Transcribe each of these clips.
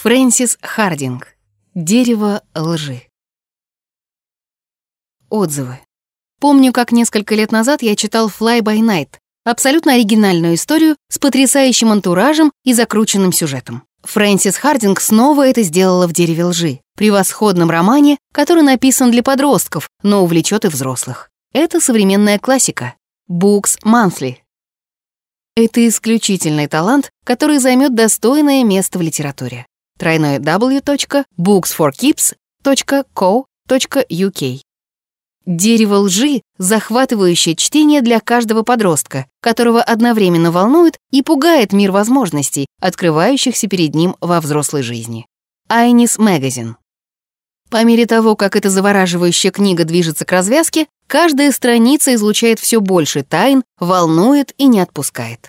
Фрэнсис Хардинг. Дерево лжи. Отзывы. Помню, как несколько лет назад я читал «Fly by Night», абсолютно оригинальную историю с потрясающим антуражем и закрученным сюжетом. Фрэнсис Хардинг снова это сделала в «Дереве лжи», превосходном романе, который написан для подростков, но увлечет и взрослых. Это современная классика. Books Monthly. Это исключительный талант, который займет достойное место в литературе. www.booksforkids.co.uk. «Дерево лжи» — захватывающее чтение для каждого подростка, которого одновременно волнует и пугает мир возможностей, открывающихся перед ним во взрослой жизни. Айнис Magazine. По мере того, как эта завораживающая книга движется к развязке, каждая страница излучает все больше тайн, волнует и не отпускает.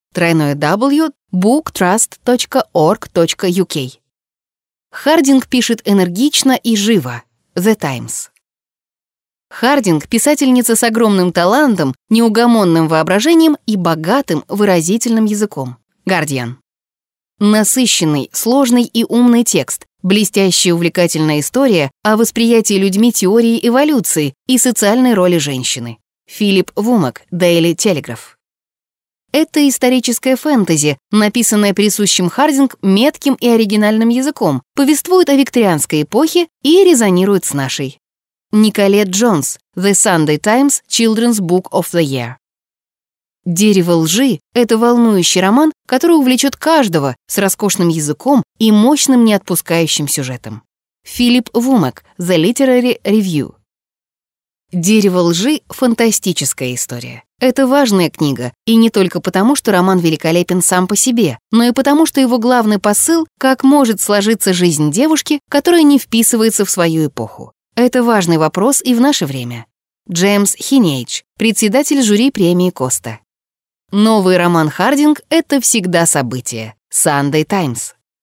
www.booktrust.org.uk. Хардинг пишет энергично и живо. The Times. Хардинг — писательница с огромным талантом, неугомонным воображением и богатым выразительным языком. Guardian. Насыщенный, сложный и умный текст, блестящая увлекательная история о восприятии людьми теории эволюции и социальной роли женщины. Филипп Вумак, Daily Telegraph. Это историческое фэнтези, написанное присущим Хардинг метким и оригинальным языком, повествует о викторианской эпохе и резонирует с нашей. Николет Джонс, The Sunday Times Children's Book of the Year. «Дерево лжи» — это волнующий роман, который увлечет каждого с роскошным языком и мощным неотпускающим сюжетом. Филипп Вумак, The Literary Review. «Дерево лжи» — фантастическая история. Это важная книга, и не только потому, что роман великолепен сам по себе, но и потому, что его главный посыл — как может сложиться жизнь девушки, которая не вписывается в свою эпоху. Это важный вопрос и в наше время. Джеймс Хинейдж, председатель жюри премии Коста. Новый роман Хардинг — это всегда событие. Sunday Times.